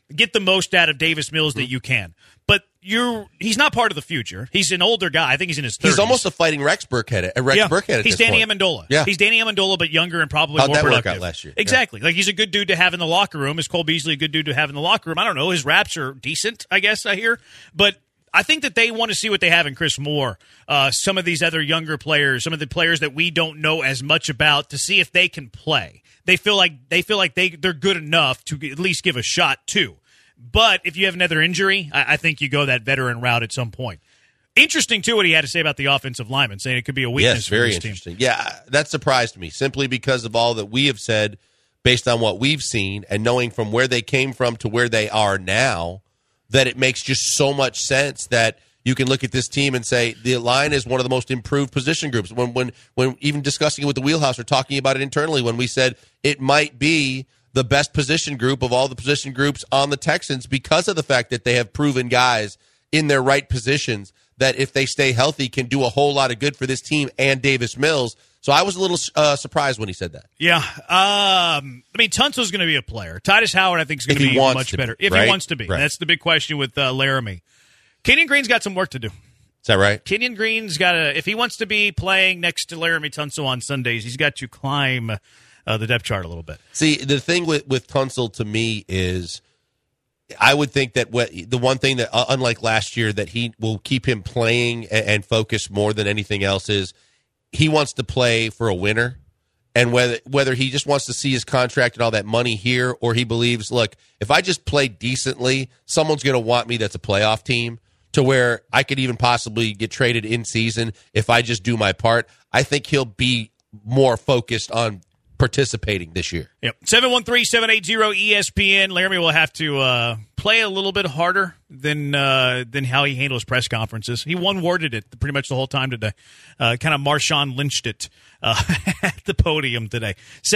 Speaker 2: get the most out of Davis Mills that you can. But he's not part of the future. He's an older guy. I think he's in his 30s.
Speaker 3: He's almost a fighting Rex Burkhead. Burkhead.
Speaker 2: He's Danny Amendola.
Speaker 3: Yeah.
Speaker 2: He's Danny Amendola, but younger and probably
Speaker 3: How'd
Speaker 2: more
Speaker 3: that
Speaker 2: productive.
Speaker 3: work out last year?
Speaker 2: Exactly. Like, he's a good dude to have in the locker room. Is Cole Beasley a good dude to have in the locker room? I don't know. His raps are decent, I guess, I hear. But I think that they want to see what they have in Chris Moore, some of these other younger players, some of the players that we don't know as much about, to see if they can play. They feel like they're good enough to at least give a shot too. But if you have another injury, I think you go that veteran route at some point. Interesting, too, what he had to say about the offensive lineman, saying it could be a weakness
Speaker 3: yes, very
Speaker 2: for this
Speaker 3: interesting.
Speaker 2: team.
Speaker 3: Yeah, that surprised me, simply because of all that we have said based on what we've seen and knowing from where they came from to where they are now, that it makes just so much sense that you can look at this team and say the line is one of the most improved position groups. When even discussing it with the Wheelhouse or talking about it internally, when we said it might be the best position group of all the position groups on the Texans because of the fact that they have proven guys in their right positions that if they stay healthy can do a whole lot of good for this team and Davis Mills. So I was a little surprised when he said that.
Speaker 2: Yeah. I mean, Tunsil's going to be a player. Titus Howard, I think, is going to be much better. If he wants to be. Right. That's the big question with Laramie. Kenyon Green's got some work to do.
Speaker 3: Is that right?
Speaker 2: Kenyon Green's got to, if he wants to be playing next to Laramie Tunsil on Sundays, he's got to climb the depth chart a little bit.
Speaker 3: See, the thing with Tunsil to me is I would think that the one thing that, unlike last year, that he will keep him playing and focus more than anything else is he wants to play for a winner. And whether he just wants to see his contract and all that money here, or he believes, look, if I just play decently, someone's going to want me that's a playoff team to where I could even possibly get traded in season if I just do my part. I think he'll be more focused on participating this year.
Speaker 2: Yep. 713-780-ESPN. Laramie will have to play a little bit harder than how he handles press conferences. He one-worded it pretty much the whole time today. Kind of Marshawn Lynched it at the podium today.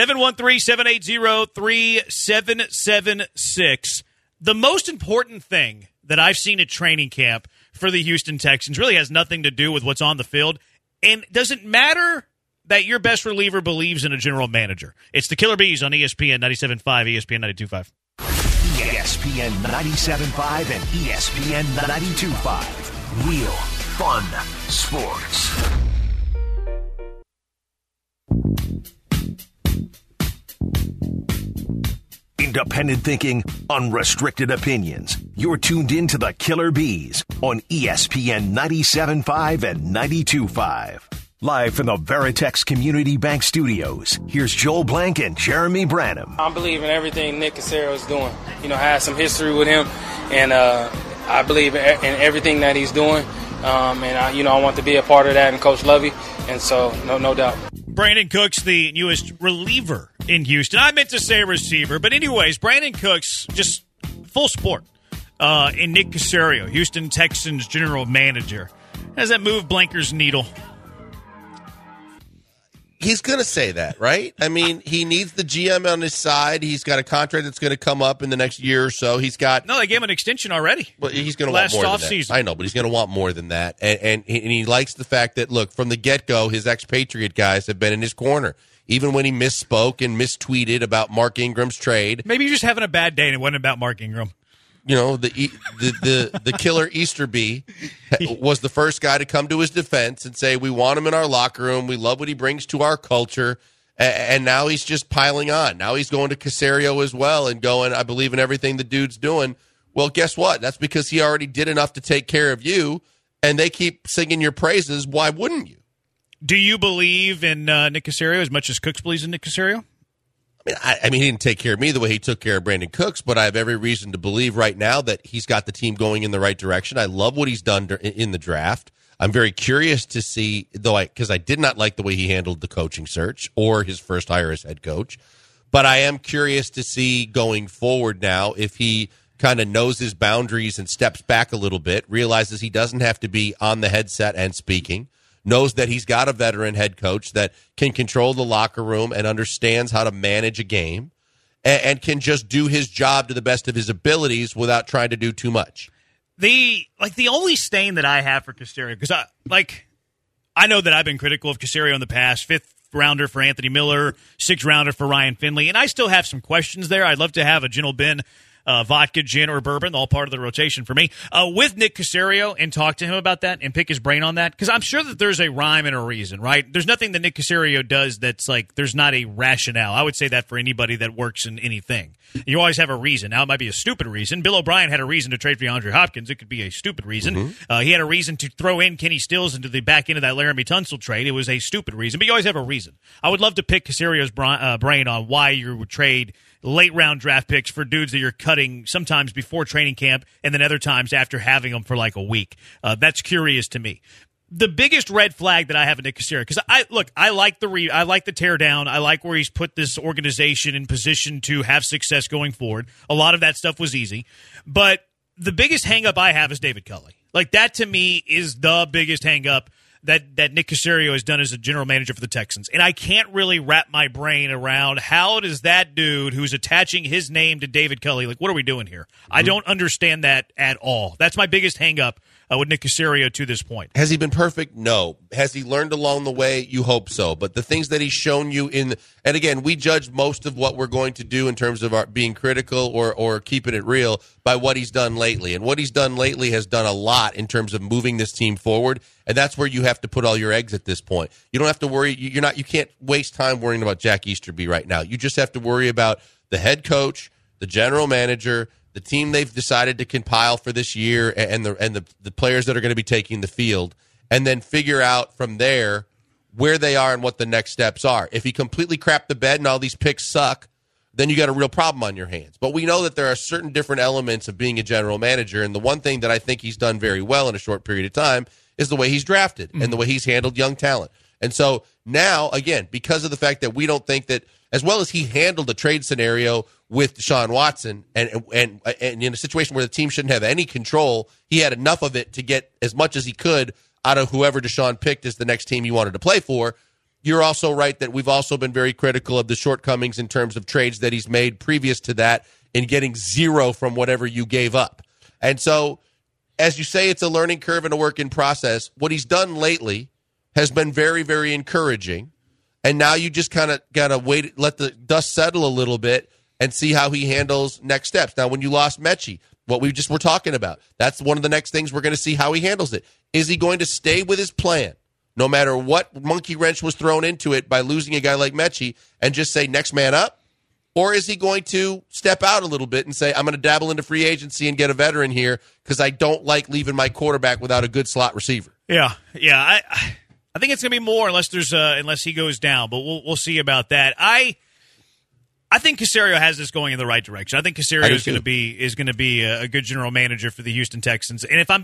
Speaker 2: 713-780-3776. The most important thing that I've seen at training camp for the Houston Texans really has nothing to do with what's on the field, and doesn't matter that your best reliever believes in a general manager. It's the Killer Bees on ESPN 97.5, ESPN 92.5.
Speaker 4: ESPN 97.5 and ESPN 92.5. Real fun sports. Independent thinking, unrestricted opinions. You're tuned in to the Killer Bees on ESPN 97.5 and 92.5. Live from the Veritex Community Bank Studios, here's Joel Blank and Jeremy Branham.
Speaker 6: I believe in everything Nick Caserio is doing. I have some history with him, and I believe in everything that he's doing. And I want to be a part of that, and Coach Lovey, and so no doubt.
Speaker 2: Brandon Cooks, the newest reliever in Houston. I meant to say receiver, but anyways, Brandon Cooks, just full sport. And Nick Caserio, Houston Texans general manager. How does that move Blanker's needle?
Speaker 3: He's going to say that, right? I mean, he needs the GM on his side. He's got a contract that's going to come up in the next year or so. He's got
Speaker 2: they gave him an extension already.
Speaker 3: Well, he's going to want more than that.
Speaker 2: Season.
Speaker 3: I know, but he's going to want more than that. And he likes the fact that, look, from the get-go, his expatriate guys have been in his corner. Even when he misspoke and mistweeted about Mark Ingram's trade.
Speaker 2: Maybe you're just having a bad day and it wasn't about Mark Ingram.
Speaker 3: The killer Easterby was the first guy to come to his defense and say, we want him in our locker room. We love what he brings to our culture. And now he's just piling on. Now he's going to Caserio as well and going, I believe in everything the dude's doing. Well, guess what? That's because he already did enough to take care of you, and they keep singing your praises. Why wouldn't you?
Speaker 2: Do you believe in Nick Caserio as much as Cooks believes in Nick Caserio?
Speaker 3: I mean, he didn't take care of me the way he took care of Brandon Cooks, but I have every reason to believe right now that he's got the team going in the right direction. I love what he's done in the draft. I'm very curious to see, because I did not like the way he handled the coaching search or his first hire as head coach, but I am curious to see going forward now if he kind of knows his boundaries and steps back a little bit, realizes he doesn't have to be on the headset and speaking, knows that he's got a veteran head coach that can control the locker room and understands how to manage a game and can just do his job to the best of his abilities without trying to do too much.
Speaker 2: The only stain that I have for Caserio, because I know that I've been critical of Caserio in the past, 5th rounder for Anthony Miller, 6th rounder for Ryan Finley, and I still have some questions there. I'd love to have a Gentle Ben vodka, gin, or bourbon, all part of the rotation for me, with Nick Caserio and talk to him about that and pick his brain on that, because I'm sure that there's a rhyme and a reason, right? There's nothing that Nick Caserio does that's like there's not a rationale. I would say that for anybody that works in anything. You always have a reason. Now, it might be a stupid reason. Bill O'Brien had a reason to trade for DeAndre Hopkins. It could be a stupid reason. He had a reason to throw in Kenny Stills into the back end of that Laramie Tunsil trade. It was a stupid reason, but you always have a reason. I would love to pick Caserio's brain on why you would trade late-round draft picks for dudes that you're cutting sometimes before training camp and then other times after having them for like a week. That's curious to me. The biggest red flag that I have in Nick Caserio, because I like the tear down. I like where he's put this organization in position to have success going forward. A lot of that stuff was easy, but the biggest hang-up I have is David Culley. Like, that to me is the biggest hang-up that Nick Caserio has done as a general manager for the Texans. And I can't really wrap my brain around how does that dude who's attaching his name to David Culley, like, what are we doing here? I don't understand that at all. That's my biggest hang-up with Nick Caserio to this point.
Speaker 3: Has he been perfect? No. Has he learned along the way? You hope so. But the things that he's shown you and again, we judge most of what we're going to do in terms of our being critical or keeping it real by what he's done lately. And what he's done lately has done a lot in terms of moving this team forward. And that's where you have to put all your eggs at this point. You don't have to worry. You can't waste time worrying about Jack Easterby right now. You just have to worry about the head coach, the general manager, the team they've decided to compile for this year, and the players that are going to be taking the field, and then figure out from there where they are and what the next steps are. If he completely crapped the bed and all these picks suck, then you got a real problem on your hands. But we know that there are certain different elements of being a general manager, and the one thing that I think he's done very well in a short period of time is the way he's drafted and the way he's handled young talent. And so now, again, because of the fact that we don't think that, as well as he handled the trade scenario with Deshaun Watson and in a situation where the team shouldn't have any control, he had enough of it to get as much as he could out of whoever Deshaun picked as the next team he wanted to play for. You're also right that we've also been very critical of the shortcomings in terms of trades that he's made previous to that in getting zero from whatever you gave up. And so, as you say, it's a learning curve and a work in process. What he's done lately has been very, very encouraging. And now you just kind of got to wait, let the dust settle a little bit and see how he handles next steps. Now, when you lost Mechie, what we just were talking about, that's one of the next things we're going to see how he handles it. Is he going to stay with his plan, no matter what monkey wrench was thrown into it by losing a guy like Mechie, and just say next man up? Or is he going to step out a little bit and say, I'm going to dabble into free agency and get a veteran here because I don't like leaving my quarterback without a good slot receiver?
Speaker 2: Yeah. I think it's going to be more unless he goes down, but we'll see about that. I think Caserio has this going in the right direction. I think Caserio is going to be a good general manager for the Houston Texans. And if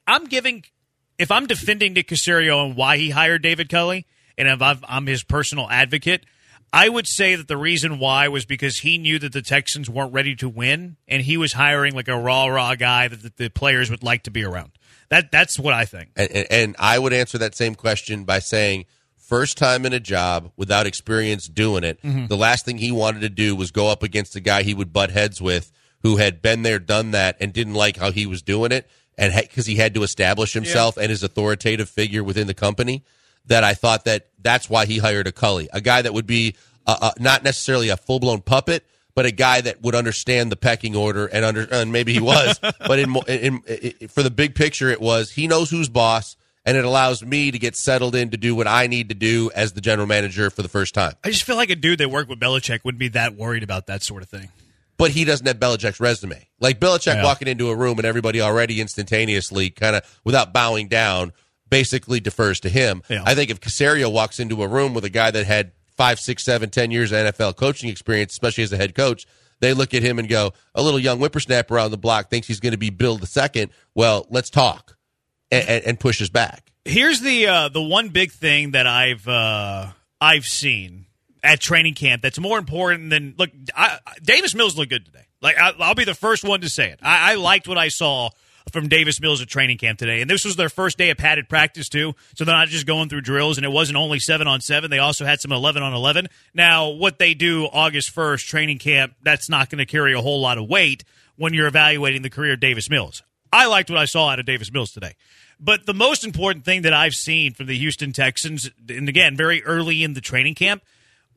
Speaker 2: I'm defending Nick Caserio and why he hired David Culley, and if I'm his personal advocate, I would say that the reason why was because he knew that the Texans weren't ready to win, and he was hiring like a raw guy that the players would like to be around. That's what I think.
Speaker 3: And I would answer that same question by saying, first time in a job without experience doing it, the last thing he wanted to do was go up against a guy he would butt heads with who had been there, done that, and didn't like how he was doing it, and because he had to establish himself and his authoritative figure within the company. That I thought that's why he hired a Culley, a guy that would be not necessarily a full-blown puppet, but a guy that would understand the pecking order and maybe he was, but for the big picture, it was he knows who's boss, and it allows me to get settled in to do what I need to do as the general manager for the first time.
Speaker 2: I just feel like a dude that worked with Belichick wouldn't be that worried about that sort of thing.
Speaker 3: But he doesn't have Belichick's resume. Like Belichick walking into a room and everybody already instantaneously kind of without bowing down basically defers to him. Yeah. I think if Caserio walks into a room with a guy that had 5, 6, 7, 10 years of NFL coaching experience, especially as a head coach, they look at him and go, a little young whippersnapper on the block thinks he's going to be Bill the second. Well, let's talk, and pushes back.
Speaker 2: Here's the one big thing that I've seen at training camp that's more important than look. Davis Mills looked good today. Like I'll be the first one to say it. I liked what I saw from Davis Mills at training camp today. And this was their first day of padded practice, too. So they're not just going through drills, and it wasn't only 7-on-7. They also had some 11-on-11. Now, what they do August 1st, training camp, that's not going to carry a whole lot of weight when you're evaluating the career of Davis Mills. I liked what I saw out of Davis Mills today. But the most important thing that I've seen from the Houston Texans, and again, very early in the training camp,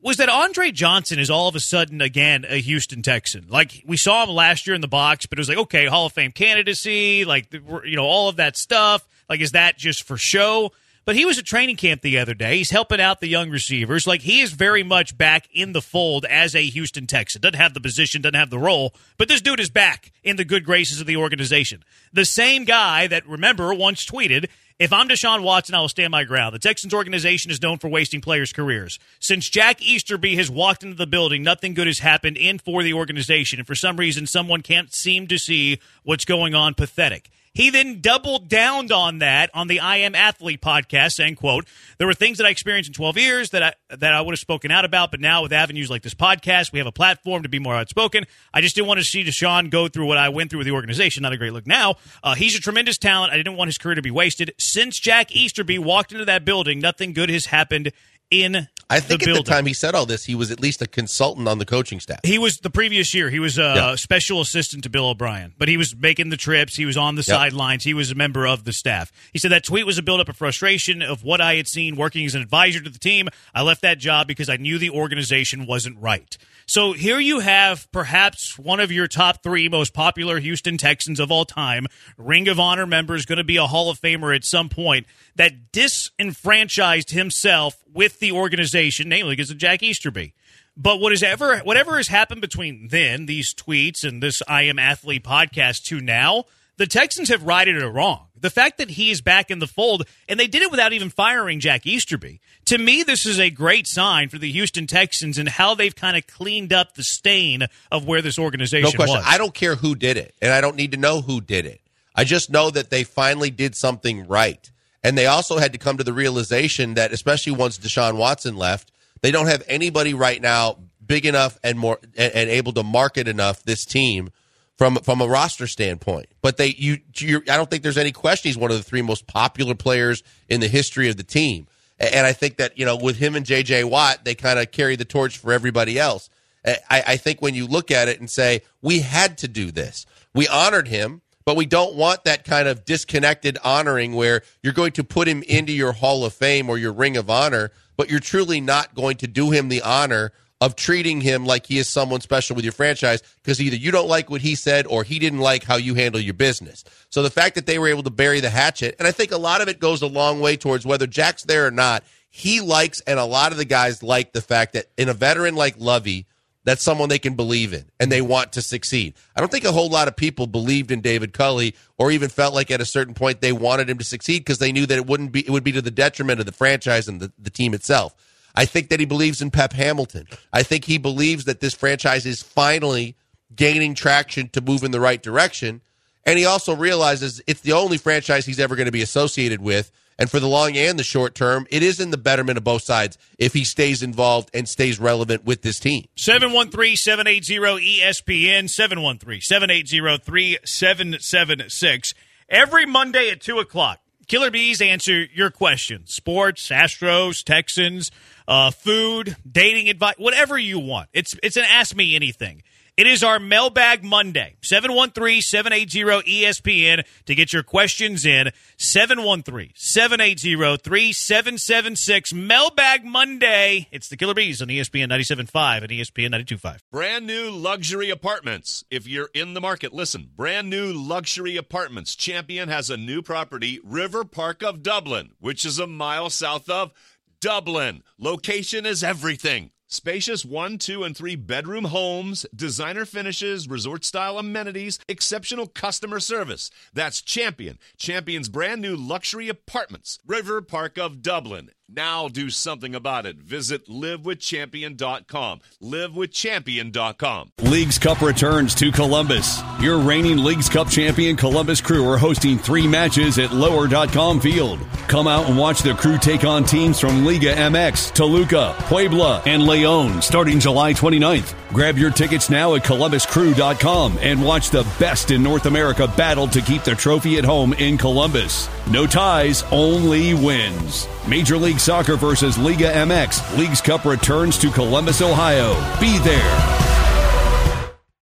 Speaker 2: was that Andre Johnson is all of a sudden, again, a Houston Texan. Like, we saw him last year in the box, but it was like, okay, Hall of Fame candidacy, like, all of that stuff. Like, is that just for show? But he was at training camp the other day. He's helping out the young receivers. Like, he is very much back in the fold as a Houston Texan. Doesn't have the position, doesn't have the role, but this dude is back in the good graces of the organization. The same guy that, remember, once tweeted, if I'm Deshaun Watson, I will stand my ground. The Texans organization is known for wasting players' careers. Since Jack Easterby has walked into the building, nothing good has happened in for the organization. And for some reason, someone can't seem to see what's going on. Pathetic. He then doubled down on that on the I Am Athlete podcast, saying, quote, there were things that I experienced in 12 years that I would have spoken out about, but now with avenues like this podcast, we have a platform to be more outspoken. I just didn't want to see Deshaun go through what I went through with the organization. Not a great look now. He's a tremendous talent. I didn't want his career to be wasted. Since Jack Easterby walked into that building, nothing good has happened in
Speaker 3: I think
Speaker 2: the
Speaker 3: at
Speaker 2: building.
Speaker 3: the time he said all this, he was at least a consultant on the coaching staff.
Speaker 2: He was the previous year. He was a special assistant to Bill O'Brien, but he was making the trips. He was on the sidelines. He was a member of the staff. He said that tweet was a buildup of frustration of what I had seen working as an advisor to the team. I left that job because I knew the organization wasn't right. So here you have perhaps one of your top 3 most popular Houston Texans of all time, Ring of Honor member, is going to be a Hall of Famer at some point, that disenfranchised himself with the organization, namely because of Jack Easterby. But whatever has happened between then, these tweets and this I Am Athlete podcast to now, the Texans have righted it wrong. The fact that he is back in the fold, and they did it without even firing Jack Easterby. To me, this is a great sign for the Houston Texans and how they've kind of cleaned up the stain of where this organization was.
Speaker 3: No question. I don't care who did it, and I don't need to know who did it. I just know that they finally did something right. And they also had to come to the realization that, especially once Deshaun Watson left, they don't have anybody right now big enough and able to market enough this team from a roster standpoint. But I don't think there's any question he's one of the 3 most popular players in the history of the team. And I think that, with him and J.J. Watt, they kind of carry the torch for everybody else. I think when you look at it and say, we had to do this, we honored him, but we don't want that kind of disconnected honoring where you're going to put him into your Hall of Fame or your Ring of Honor, but you're truly not going to do him the honor of treating him like he is someone special with your franchise because either you don't like what he said or he didn't like how you handle your business. So the fact that they were able to bury the hatchet, and I think a lot of it goes a long way towards whether Jack's there or not, he likes, and a lot of the guys like the fact that in a veteran like Lovey, that's someone they can believe in, and they want to succeed. I don't think a whole lot of people believed in David Culley or even felt like at a certain point they wanted him to succeed because they knew that it would be to the detriment of the franchise and the team itself. I think that he believes in Pep Hamilton. I think he believes that this franchise is finally gaining traction to move in the right direction, and he also realizes it's the only franchise he's ever going to be associated with. And for the long and the short term, it is in the betterment of both sides if he stays involved and stays relevant with this team.
Speaker 2: 713-780-ESPN, 713-780-3776. Every Monday at 2 o'clock, Killer Bees answer your questions. Sports, Astros, Texans, food, dating advice, whatever you want. It's an Ask Me Anything. It is our Mailbag Monday, 713-780-ESPN to get your questions in, 713-780-3776, Mailbag Monday. It's the Killer Bees on ESPN 97.5 and ESPN 92.5.
Speaker 1: Brand new luxury apartments. If you're in the market, listen. Brand new luxury apartments. Champion has a new property, River Park of Dublin, which is a mile south of Dublin. Location is everything. Spacious 1, 2, and 3 bedroom homes, designer finishes, resort-style amenities, exceptional customer service. That's Champion. Champion's brand new luxury apartments. River Park of Dublin. Now do something about it. Visit livewithchampion.com. Livewithchampion.com.
Speaker 7: Leagues Cup returns to Columbus. Your reigning Leagues Cup champion Columbus Crew are hosting 3 matches at Lower.com Field. Come out and watch the Crew take on teams from Liga MX, Toluca, Puebla, and Leon starting July 29th. Grab your tickets now at ColumbusCrew.com and watch the best in North America battle to keep the trophy at home in Columbus. No ties, only wins. Major League Soccer versus Liga MX. Leagues Cup returns to Columbus, Ohio. Be there.